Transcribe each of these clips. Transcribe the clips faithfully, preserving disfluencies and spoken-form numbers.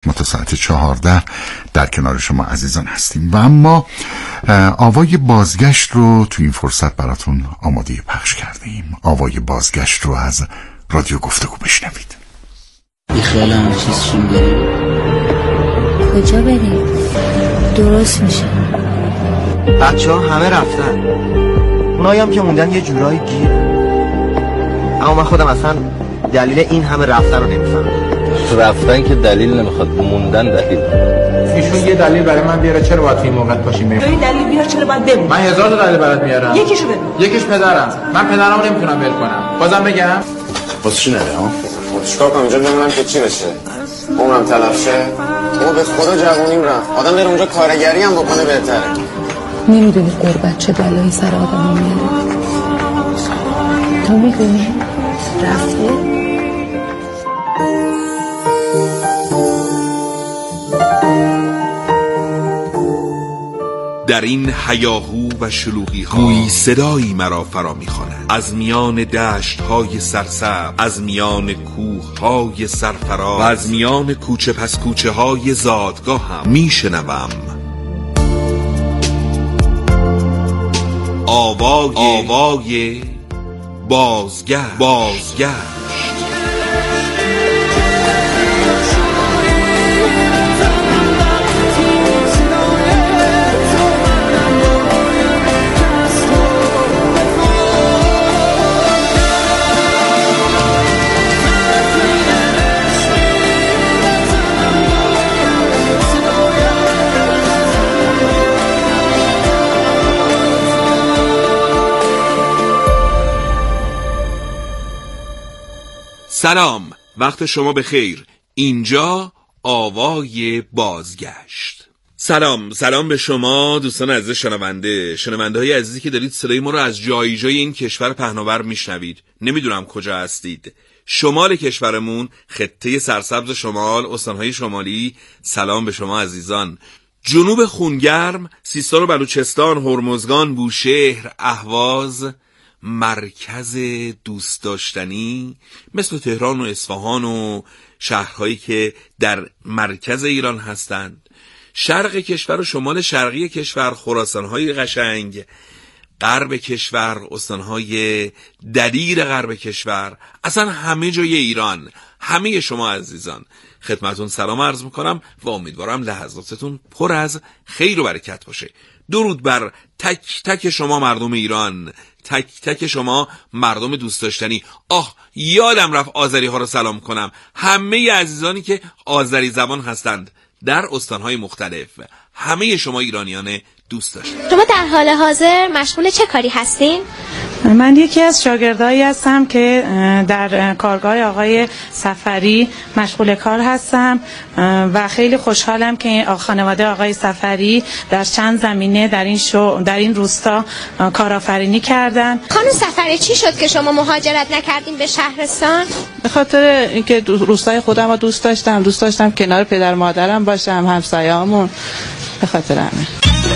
تا ساعت چهارده در کنار شما عزیزان هستیم و اما آوای بازگشت رو تو این فرصت براتون آماده پخش کردیم. آوای بازگشت رو از رادیو گفتگو بشنوید. بی خیال همه چیز چیم بریم. کجا بریم؟ درست میشه. بچه ها همه رفتن، اونایی هم که موندن یه جورایی گیر. اما من خودم اصلا دلیل این همه رفتن رو نمیفهمم. رفتن که دلیل نمیخواد، موندن دلیل. ایشون یه دلیل برای من بیاره چرا باید این موقع پاشیم بریم. این دلیل بیار چرا باید بمونیم. من هزار تا دلیل برات میارم. یکیشو بگو. یکیش پدرم. من پدرمو نمیتونم ول کنم. بازم بگم واسه چی نره ها؟ چیکار کنم اونجا بمونم که چی بشه؟ عمرم تلف شه. تو به خدا جوونیم رفت. آدم بره اونجا کارگری هم بکنه بهتره. نمیدونی غربت چه بلایی سر آدم میاره. تو میدونی رفته؟ در این هیاهو و شلوغی ها گویی صدایی مرا فرا می‌خواند. از میان دشت های سرسبز، از میان کوه های سرفراز و از میان کوچه پس کوچه های زادگاه هم میشنوم آوای آوای بازگشت بازگشت سلام، وقت شما بخیر. اینجا آوای بازگشت. سلام سلام به شما دوستان عزیز شنونده شنونده های عزیزی که دارید صدای ما رو از جای جای این کشور پهناور میشنوید. نمیدونم کجا هستید. شمال کشورمون، خطه سرسبز شمال، استانهای شمالی، سلام به شما عزیزان. جنوب خونگرم، سیستان و بلوچستان، هرمزگان، بوشهر، اهواز، مرکز دوست داشتنی مثل تهران و اصفهان و شهرهایی که در مرکز ایران هستند، شرق کشور و شمال شرقی کشور، خراسان‌های قشنگ، غرب کشور، استان‌های دلیر غرب کشور، اصلا همه جای ایران، همه شما عزیزان خدمتون سلام عرض میکنم و امیدوارم لحظاتتون پر از خیر و برکت باشه. درود بر تک تک شما مردم ایران، تک تک شما مردم دوست داشتنی. آه یادم رفت آذری ها رو سلام کنم، همه عزیزانی که آذری زبان هستند در استانهای مختلف، همه شما ایرانیان دوست داشتنی. شما در حال حاضر مشغول چه کاری هستین؟ من یکی از شاگردایی هستم که در کارگاه آقای سفری مشغول کار هستم و خیلی خوشحالم که خانواده آقای سفری در چند زمینه در این شو در این روستا کارآفرینی کردن. خانم سفری چی شد که شما مهاجرت نکردین به شهرستان؟ به خاطر اینکه روستای خودم رو دوست داشتم، دوست داشتم کنار پدر مادرم باشم، همسایه‌هامون، به خاطر همین.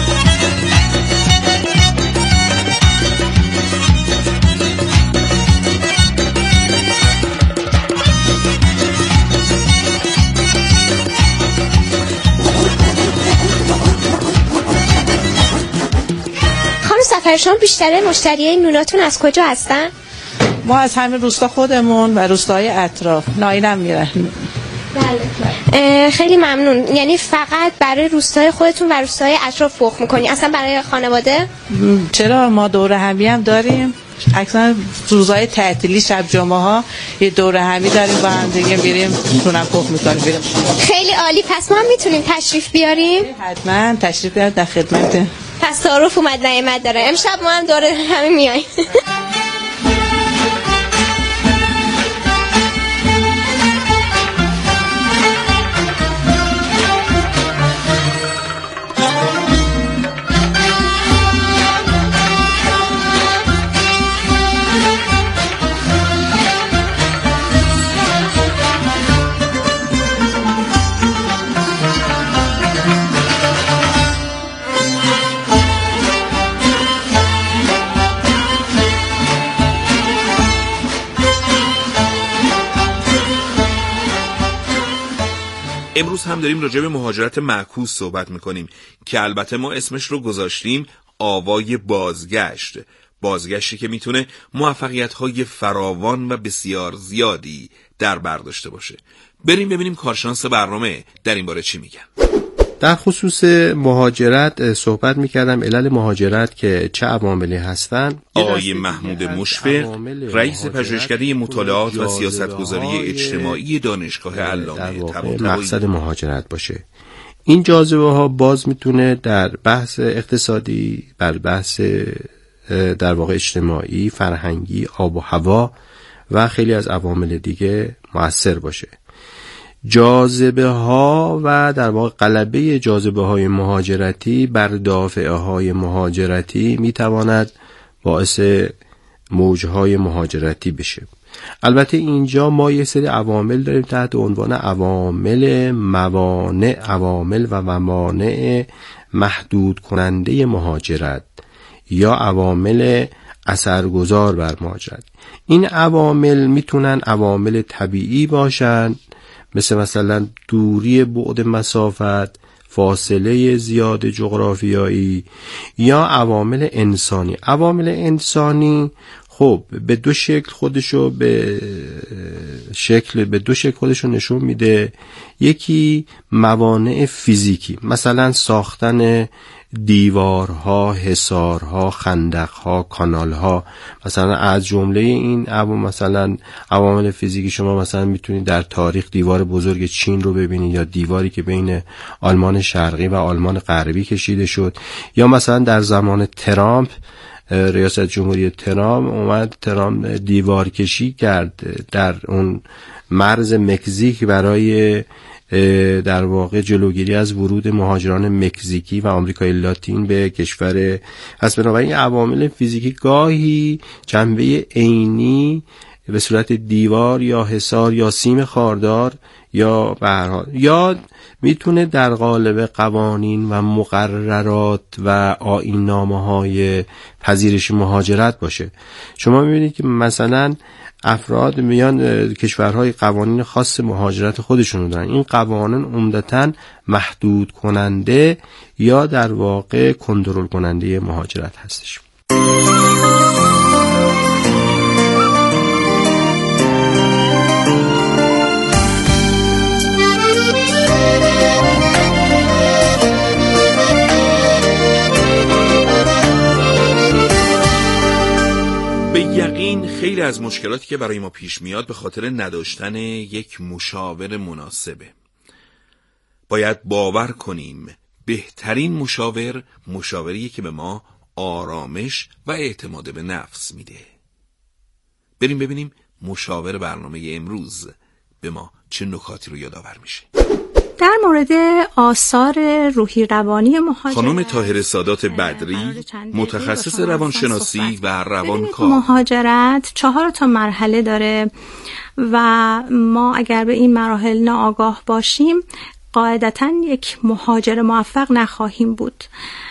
سفر شما بیشتره مشتریای نوناتون از کجا هستن؟ ما از همین روستا خودمون و روستاهای اطراف. نایلم میرن. بله. خیلی ممنون. یعنی فقط برای روستای خودتون و روستای اطراف فروخت میکنی؟ اصلا برای خانواده؟ چرا، ما دوره همی هم داریم. اکثر روزهای تعطیلی شب جمعه ها یه دوره همی داریم با هم دیگه میریم تونم فروخت میکنیم بریم. خیلی عالی. پس ما هم میتونیم تشریف بیاریم؟ حتما تشریف بیارید، در خدمته. پس تعارف اومد نعمت داره. امشب ما هم دوره همین میاییم. امروز هم داریم راجع به مهاجرت معکوس صحبت میکنیم که البته ما اسمش رو گذاشتیم آوای بازگشت. بازگشتی که میتونه موفقیت‌های فراوان و بسیار زیادی در بر داشته باشه. بریم ببینیم کارشناس برنامه در این باره چی میگن. در خصوص مهاجرت صحبت میکردم، علل مهاجرت که چه عواملی هستن. آقای محمود مشفق، رئیس پژوهشکده مطالعات و سیاستگذاری اجتماعی دانشگاه علامه طباطبایی، مقصد مهاجرت باشه. این جاذبه ها باز میتونه در بحث اقتصادی، بر بحث در واقع اجتماعی، فرهنگی، آب و هوا و خیلی از عوامل دیگه مؤثر باشه. جاذبه ها و در واقع غلبه جاذبه های مهاجرتی بر دافعه های مهاجرتی میتواند باعث موجهای مهاجرتی بشه. البته اینجا ما یه سری عوامل داریم تحت عنوان عوامل موانع، عوامل و موانع محدود کننده مهاجرت یا عوامل اثرگذار بر مهاجرت. این عوامل میتونن عوامل طبیعی باشن، مثل مثلا دوری، بعد مسافت، فاصله زیاد جغرافیایی، یا عوامل انسانی. عوامل انسانی خب به دو شکل خودشو به شکل به دو شکل خودشو نشون میده. یکی موانع فیزیکی، مثلا ساختن دیوارها، حصارها، خندقها، کانالها. مثلا از جمله این عوامل مثلا عوامل فیزیکی شما مثلا میتونید در تاریخ دیوار بزرگ چین رو ببینید، یا دیواری که بین آلمان شرقی و آلمان غربی کشیده شد، یا مثلا در زمان ترامپ، ریاست جمهوری ترامپ اومد ترامپ دیوار کشی کرد در اون مرز مکزیک برای در واقع جلوگیری از ورود مهاجران مکزیکی و آمریکای لاتین به کشور. پس بنابراین عوامل فیزیکی گاهی جنبه عینی به صورت دیوار یا حصار یا سیم خاردار یا به هر حال، یا میتونه در قالب قوانین و مقررات و آیین‌نامه‌های پذیرش مهاجرت باشه. شما میبینید که مثلا افراد میان کشورهای قوانین خاص مهاجرت خودشون دارن. این قوانین عمدتاً محدود کننده یا در واقع کنترل کننده مهاجرت هستش. به یقین خیلی از مشکلاتی که برای ما پیش میاد به خاطر نداشتن یک مشاور مناسبه. باید باور کنیم بهترین مشاور مشاوریه که به ما آرامش و اعتماد به نفس میده. بریم ببینیم مشاور برنامه امروز به ما چه نکاتی رو یادآور میشه. در مورد آثار روحی روانی مهاجرت، خانم طاهره سادات بدری، متخصص روانشناسی و روانکار. مهاجرت چهار تا مرحله داره و ما اگر به این مراحل ناآگاه باشیم قاعدتاً یک مهاجر موفق نخواهیم بود.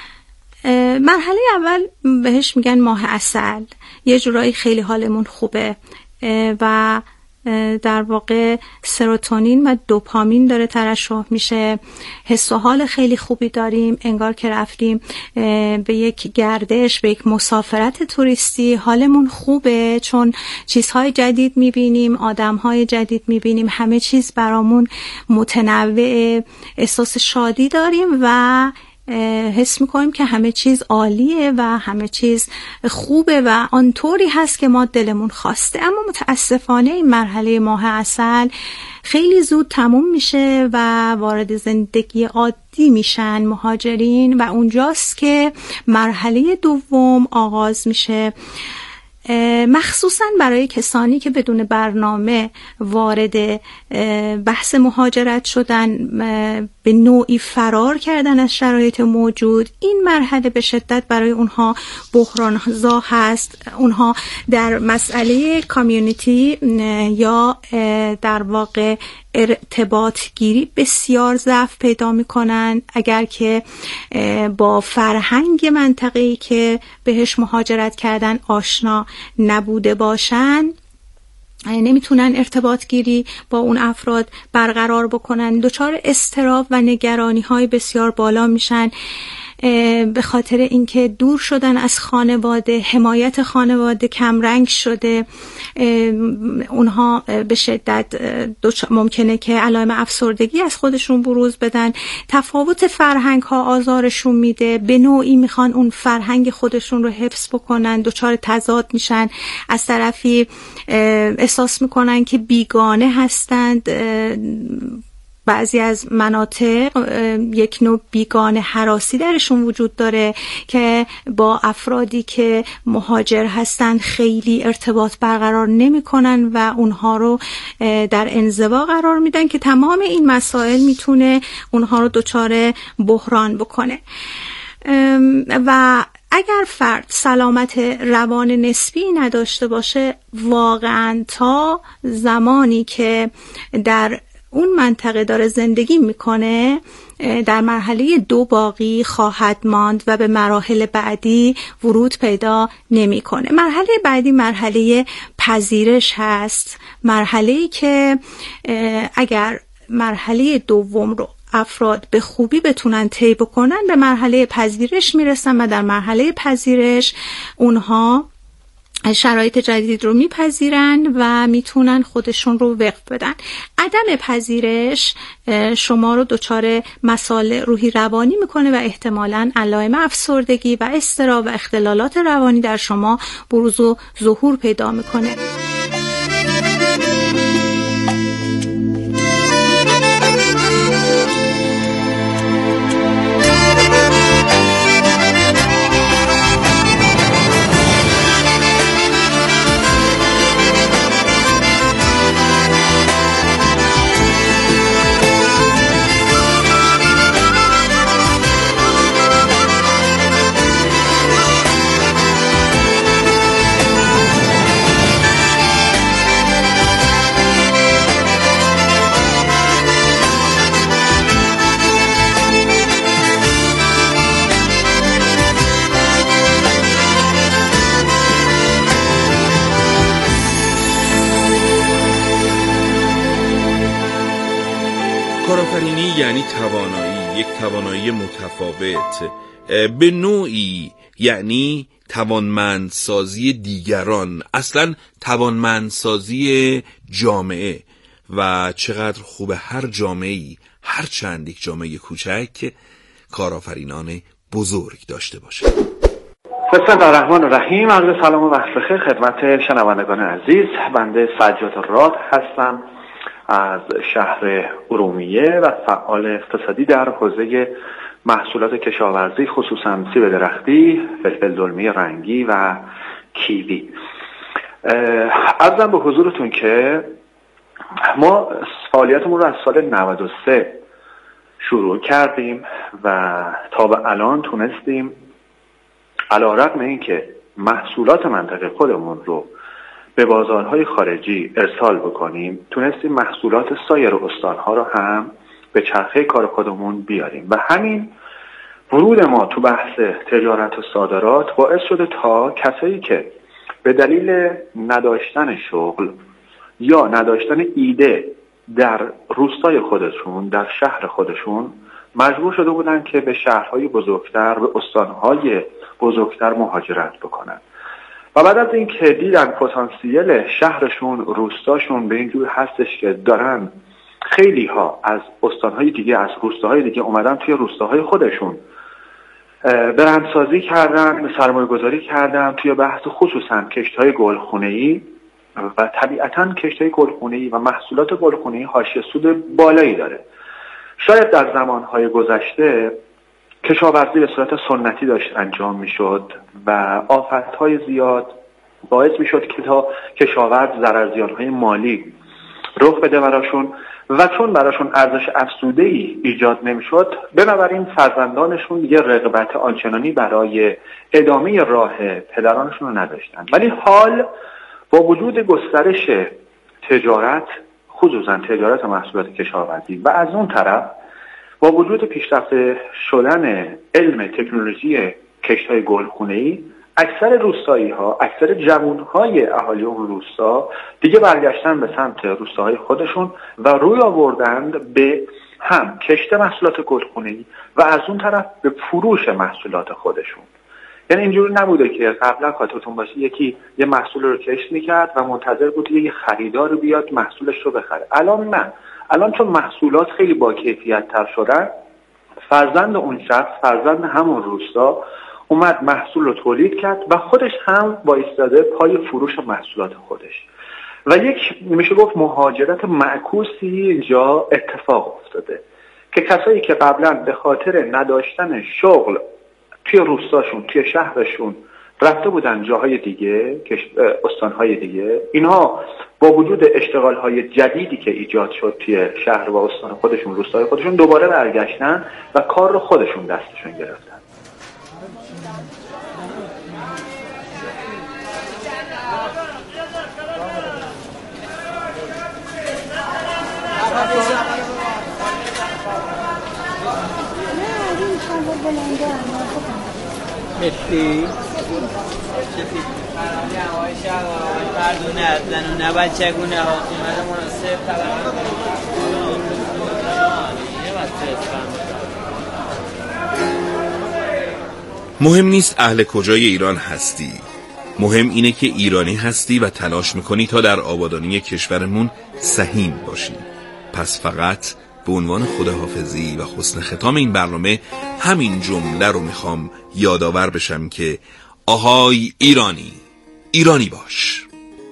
مرحله اول بهش میگن ماه عسل. یه جورایی خیلی حالمون خوبه و در واقع سروتونین و دوپامین داره ترشح میشه، حس و حال خیلی خوبی داریم، انگار که رفتیم به یک گردش، به یک مسافرت توریستی. حالمون خوبه چون چیزهای جدید میبینیم، آدمهای جدید میبینیم، همه چیز برامون متنوع، احساس شادی داریم و حس میکنیم که همه چیز عالیه و همه چیز خوبه و آنطوری هست که ما دلمون خواسته. اما متاسفانه این مرحله ماه عسل خیلی زود تموم میشه و وارد زندگی عادی میشن مهاجرین و اونجاست که مرحله دوم آغاز میشه، مخصوصا برای کسانی که بدون برنامه وارد بحث مهاجرت شدن، به نوعی فرار کردن از شرایط موجود. این مرحله به شدت برای اونها بحران‌زا هست. اونها در مسئله کامیونیتی یا در واقع ارتباط گیری بسیار ضعف پیدا میکنن. اگر که با فرهنگ منطقه‌ای که بهش مهاجرت کردن آشنا نبوده باشن، نمیتونن ارتباط گیری با اون افراد برقرار بکنن، دچار اضطراب و نگرانی های بسیار بالا میشن به خاطر اینکه دور شدن از خانواده، حمایت خانواده کمرنگ شده. اونها به شدت ممکنه که علائم افسردگی از خودشون بروز بدن. تفاوت فرهنگ ها آزارشون میده، به نوعی میخوان اون فرهنگ خودشون رو حفظ بکنن، دچار تضاد میشن. از طرفی احساس میکنن که بیگانه هستند. بعضی از مناطق یک نوع بیگانه هراسی درشون وجود داره که با افرادی که مهاجر هستن خیلی ارتباط برقرار نمی کنن و اونها رو در انزوا قرار میدن که تمام این مسائل میتونه اونها رو دچار بحران بکنه. و اگر فرد سلامت روان نسبی نداشته باشه، واقعا تا زمانی که در اون منطقه داره زندگی میکنه در مرحله دو باقی خواهد ماند و به مراحل بعدی ورود پیدا نمیکنه. مرحله بعدی مرحله پذیرش هست، مرحله‌ای که اگر مرحله دوم رو افراد به خوبی بتونن طی بکنن به مرحله پذیرش میرسن و در مرحله پذیرش اونها شرایط جدید رو میپذیرن و میتونن خودشون رو وقف بدن. عدم پذیرش شما رو دچار مسائل روحی روانی میکنه و احتمالاً علائم افسردگی و اضطراب و اختلالات روانی در شما بروز و ظهور پیدا میکنه. کارآفرینی یعنی توانایی، یک توانایی متفاوت، به نوعی یعنی توانمندسازی دیگران، اصلا توانمندسازی جامعه. و چقدر خوبه هر جامعه‌ای، هر چند یک جامعه کوچک، کارآفرینان بزرگ داشته باشه. بسم الله الرحمن الرحیم. عرض سلام و وقت بخیر خدمت شنوندگان عزیز. بنده سجاد راد هستم از شهر ارومیه و فعال اقتصادی در حوزه محصولات کشاورزی، خصوصا سیب درختی، فلفل دلمه رنگی و کیوی. عرضم به حضورتون که ما فعالیتمون رو از سال نود و سه شروع کردیم و تا به الان تونستیم علی‌رغم اینکه محصولات منطقه خودمون رو به بازارهای خارجی ارسال بکنیم، تونستیم محصولات سایر استانها رو هم به چرخه کار خودمون بیاریم و همین ورود ما تو بحث تجارت و صادرات باعث شده تا کسایی که به دلیل نداشتن شغل یا نداشتن ایده در روستای خودشون، در شهر خودشون، مجبور شده بودن که به شهرهای بزرگتر، به استانهای بزرگتر مهاجرت بکنن و بعد از این که دیدن پتانسیل شهرشون، روستاشون به اینجور هستش که دارن خیلی ها از استانهای دیگه، از روستاهای دیگه اومدن توی روستاهای خودشون برندسازی کردن، سرمایه گذاری کردن توی بحث خصوصا کشت‌های گلخونه‌ای و طبیعتاً کشت‌های گلخونه‌ای و محصولات گلخونه‌ای حاشیه سود بالایی داره. شاید در زمانهای گذشته کشاورزی به صورت سنتی داشت انجام میشد و آفتهای زیاد باعث میشد که تا کشاورز ضررزیانهای مالی رخ بده براشون و چون براشون ارزش افزوده‌ای ایجاد نمیشد، بنابراین فرزندانشون دیگه رغبت آنچنانی برای ادامه راه پدرانشون رو نداشتن. ولی حال با وجود گسترش تجارت، خصوصا تجارت محصولات کشاورزی و از اون طرف با وجود پیشرفته شدن علم تکنولوژی کشت‌های گلخونه‌ای، اکثر روستایی ها، اکثر جوان های اهالی اون روستا دیگه برگشتن به سمت روستاهای خودشون و روی آوردند به هم کشت محصولات گلخونه‌ای و از اون طرف به فروش محصولات خودشون. یعنی اینجوری نبوده که قبلا خاطرتون باشه یکی یه محصول رو کشت میکرد و منتظر بود یه خریدار بیاد محصولش رو بخره. الان نه، الان چون محصولات خیلی با کیفیت تر شدن، فرزند اون شخص، فرزند همون روستا اومد محصول رو تولید کرد و خودش هم بایستاده پای فروش محصولات خودش و یک میشه گفت مهاجرت معکوسی اینجا اتفاق افتاده که کسایی که قبلا به خاطر نداشتن شغل توی روستاشون، توی شهرشون رفته بودن جاهای دیگه، استانهای دیگه، اینها با وجود اشتغالهای جدیدی که ایجاد شد توی شهر و استان خودشون، روستای خودشون، دوباره برگشتن و کار رو خودشون دستشون گرفتن. مشتی هوای شهر هوای مردونه زنونه بچگونه ها قیمت مناسب طبقه مهم نیست اهل کجای ایران هستی، مهم اینه که ایرانی هستی و تلاش میکنی تا در آبادانی کشورمون سهیم باشی. پس فقط به عنوان خداحافظی و حسن ختام این برنامه همین جمله رو میخوام یادآور بشم که آهای ایرانی، ایرانی باش.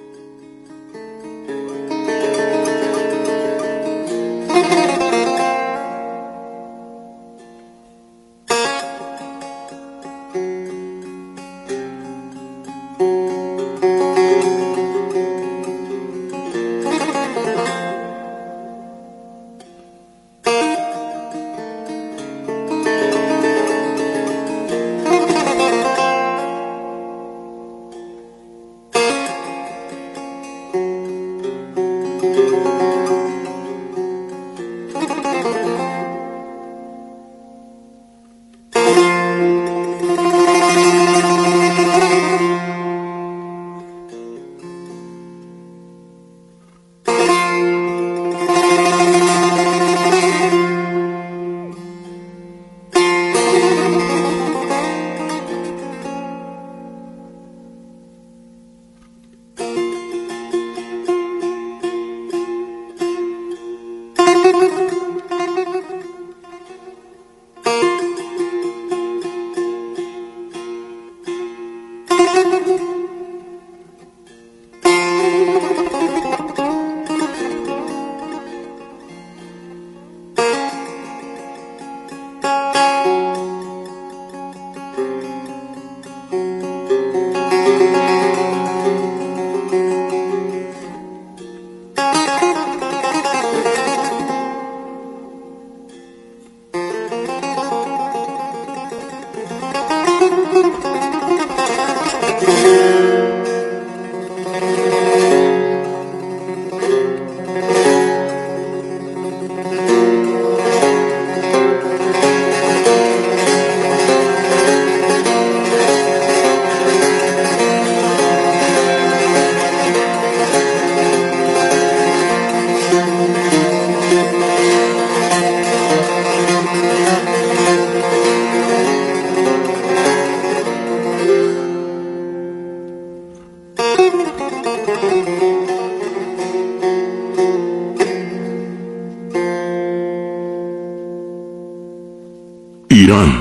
ایران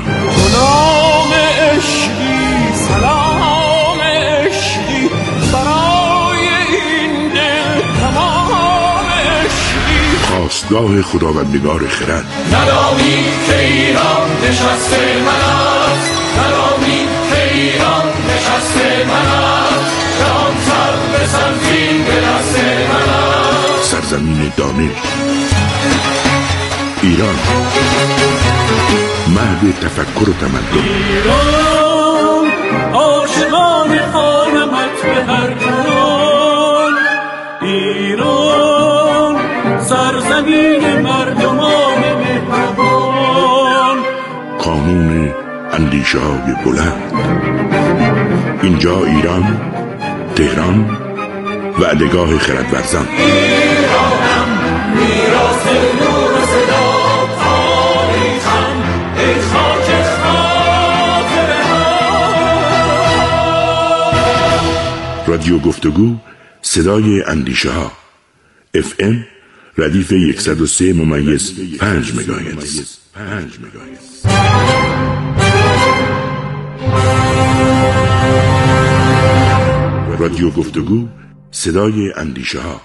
سلام عشقی، سلام عشقی برای این دل تمام عشقی، خواستگاه خداوندگار خرد. ندانی که ایران نشسته من است، ندانی که ایران نشسته من است، جهان سر به سنگین به دست من است. سرزمین دانش ایران، مهد تفکر و تمدن. ایران عاشقان خانمت به هر جان، ایران سرزمین مردمان مهربان، قانون اندیشه های بلند. اینجا ایران، تهران، وعدگاه خردورزان. ایرانم میراث نور و صدا، تاریخم ای خاک خاطره ها. رادیو گفتگو، صدای اندیشه ها. اف ام ردیف صد و سه ممیز پنج مگاهرتز. رادیو گفتگو، صدای اندیشه ها.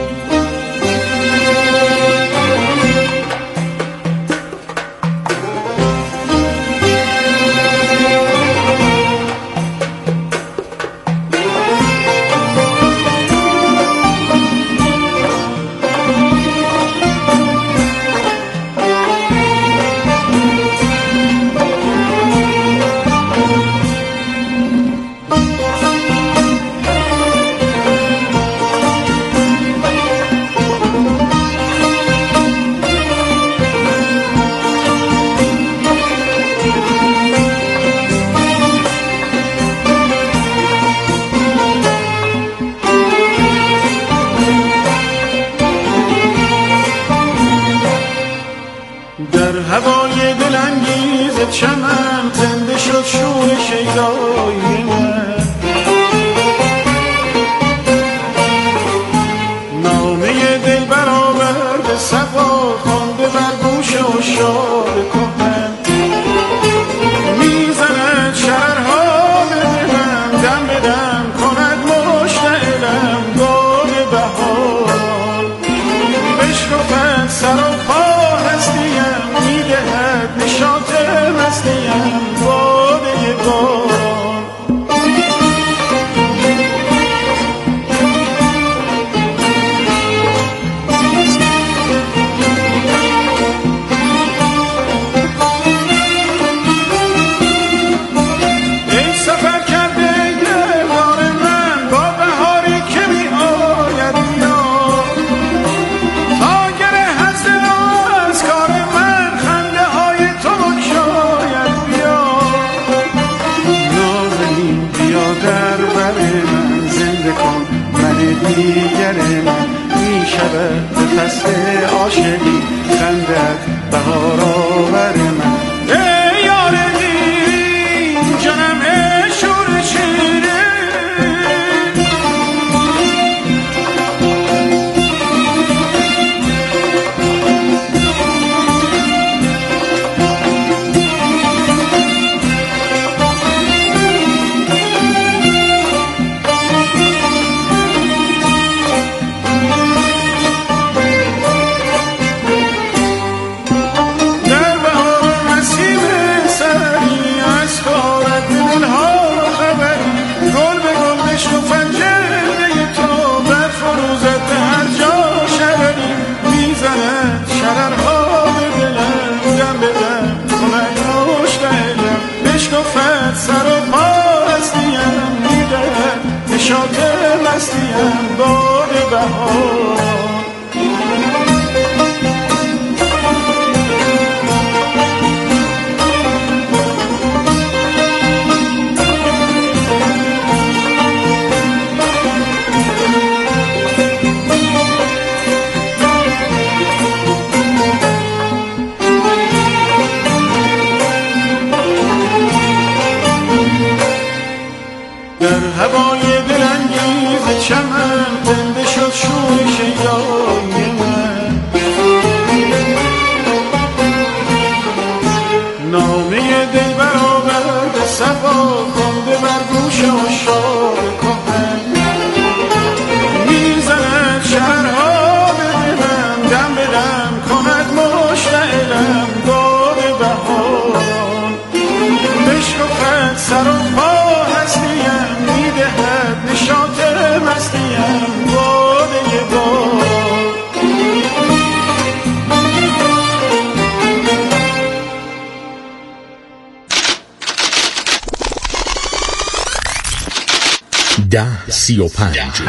ده سی و پنج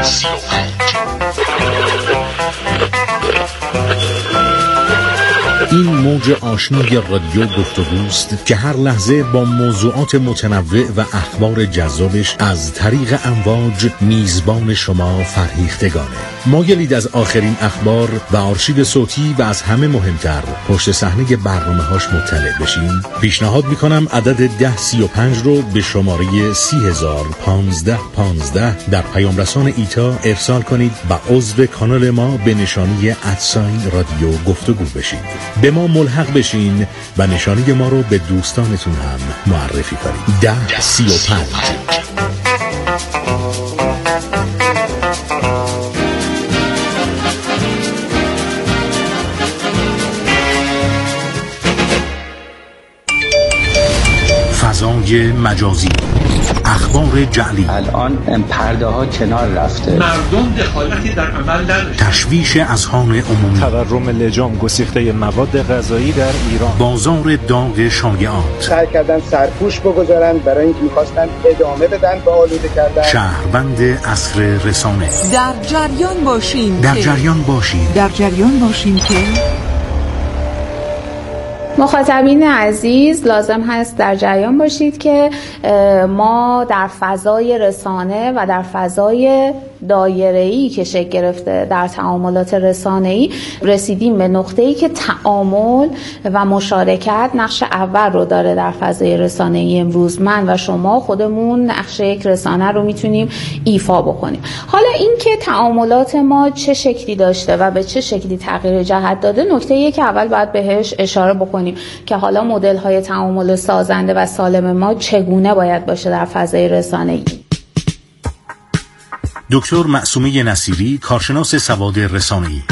این موج آشنای رادیو گفتگوست که هر لحظه با موضوعات متنوع و اخبار جذابش از طریق امواج میزبان شما فرهیختگانه. مایلید از آخرین اخبار و آرشیو صوتی و از همه مهمتر پشت صحنه برنامه‌هاش مطلع بشین؟ پیشنهاد میکنم عدد ده سی و پنج رو به شماره سی هزار پانزده پانزده در پیام رسان ایتا ارسال کنید و عضو کانال ما به نشانی ادساین رادیو گفتگو بشید. به ما ملحق بشین و نشانی ما رو به دوستانتون هم معرفی کنید. ده سی و پنج. فضای مجازی، اخبار جعلی، الان پرده ها کنار رفته، مردم دخالتی در عمل نداشت، تشویش اذهان عمومی، تورم لجام، گسیخته مواد غذایی در ایران، بازار داغ شایعات، سعی کردن سرپوش بگذارن برای اینکه می‌خواستن ادامه بدن به آلوده کردن. شهروند عصر رسانه، در جریان باشین در جریان باشین در جریان باشین که مخاطبین عزیز لازم هست در جریان باشید که ما در فضای رسانه و در فضای دایره‌ای که شکل گرفته در تعاملات رسانه‌ای رسیدیم به نقطه‌ای که تعامل و مشارکت نقش اول رو داره در فضای رسانه‌ای. امروز من و شما خودمون نقش یک رسانه رو میتونیم ایفا بکنیم. حالا این که تعاملات ما چه شکلی داشته و به چه شکلی تغییر جهت داده نکته‌ایه که اول باید بهش اشاره بکنیم که حالا مدل‌های تعامل سازنده و سالم ما چگونه باید باشه در فضای رسانه‌ای. دکتر معصومه نصیری، کارشناس سواد رسانه‌ای.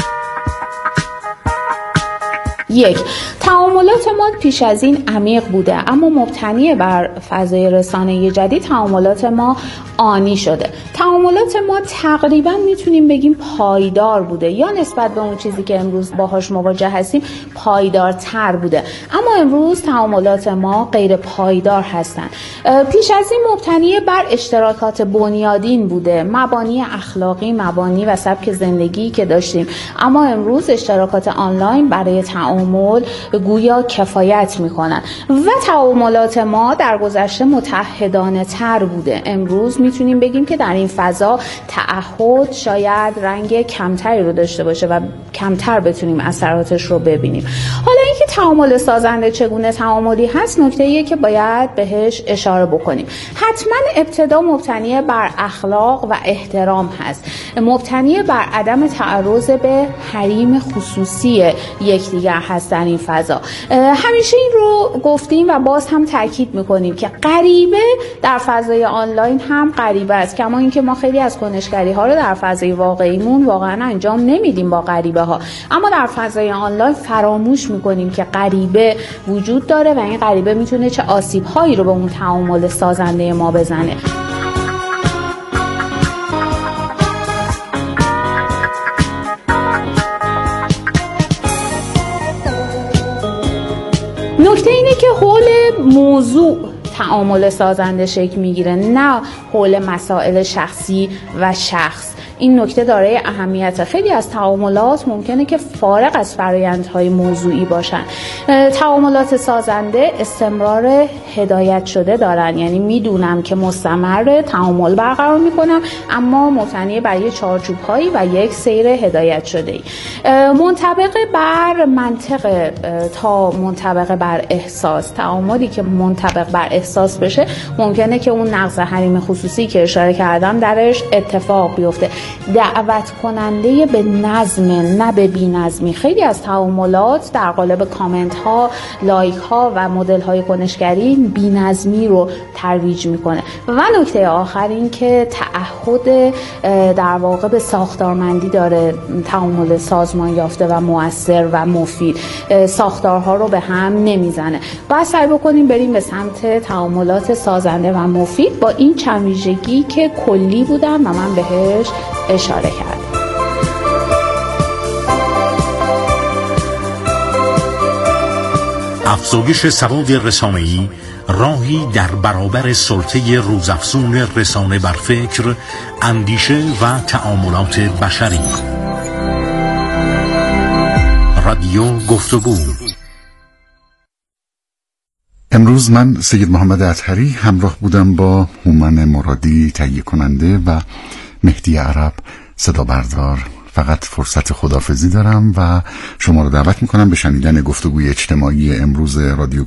یک، تعاملات ما پیش از این عمیق بوده اما مبتنی بر فضای رسانه‌ای جدید تعاملات ما آنی شده. تعاملات ما تقریبا میتونیم بگیم پایدار بوده یا نسبت به اون چیزی که امروز باهاش مواجه هستیم پایدارتر بوده، اما امروز تعاملات ما غیر پایدار هستند. پیش از این مبتنی بر اشتراکات بنیادین بوده، مبانی اخلاقی، مبانی و سبک زندگی که داشتیم، اما امروز اشتراکات آنلاین برای تعامل گویا کفایت میکنن و تعاملات ما در گذشته متحدانه تر بوده. امروز میتونیم بگیم که در این فضا تعهد شاید رنگ کمتری رو داشته باشه و کمتر بتونیم اثراتش رو ببینیم. حالا اینکه تعامل سازنده چگونه تعاملی هست نکته‌ایه که باید بهش اشاره بکنیم. حتما ابتدا مبتنی بر اخلاق و احترام هست، مبتنی بر عدم تعرض به حریم خصوصی یکدیگر هست در این فضا. همیشه این رو گفتیم و باز هم تاکید میکنیم که غریبه در فضای آنلاین هم غریبه است، کما اینکه ما خیلی از کنشگری ها رو در فضای واقعیمون واقعا انجام نمیدیم با غریبه ها، اما در فضای آنلاین فراموش میکنیم که غریبه وجود داره و این غریبه میتونه چه آسیب هایی رو به اون تعامل سازنده ما بزنه. نکته اینه که حول موضوع تعامل سازنده شکل میگیره، نه حول مسائل شخصی و شخص. این نکته دارای اهمیت. خیلی از تعاملات ممکنه که فارغ از فرآیندهای موضوعی باشن. تعاملات سازنده استمرار هدایت شده دارن، یعنی میدونم که مستمر تعامل برقرار میکنم اما مبتنی بر یک چارچوب‌هایی و یک سیر هدایت شده ای، منطبق بر منطق تا منطبق بر احساس. تعاملی که منطبق بر احساس بشه ممکنه که اون نقض حریم خصوصی که اشاره کردم درش اتفاق بیفته. دعوت کننده به نظم نه به بی‌نظمی. خیلی از تعاملات در قالب کامنت ها، لایک ها و مدل های کنشگری بی‌نظمی رو ترویج میکنه. و نکته آخر این که تعهد در واقع به ساختارمندی داره، تعامل سازمان یافته و مؤثر و مفید، ساختارها رو به هم نمیزنه. باید سعی بکنیم بریم به سمت تعاملات سازنده و مفید با این چند ویژگی که کلی بودن و من بهش اشاره کردم. افزایش سواد رسانه‌ای راهی در برابر سلطه روزافزون رسانه بر فکر، اندیشه و تعاملات بشری. رادیو گفتگو امروز من سید محمد اطهری همراه بودم با هومن مرادی تهیه کننده و مهدی عرب صدا بردار. فقط فرصت خداحافظی دارم و شما رو دعوت میکنم به شنیدن گفتگوی اجتماعی امروز رادیو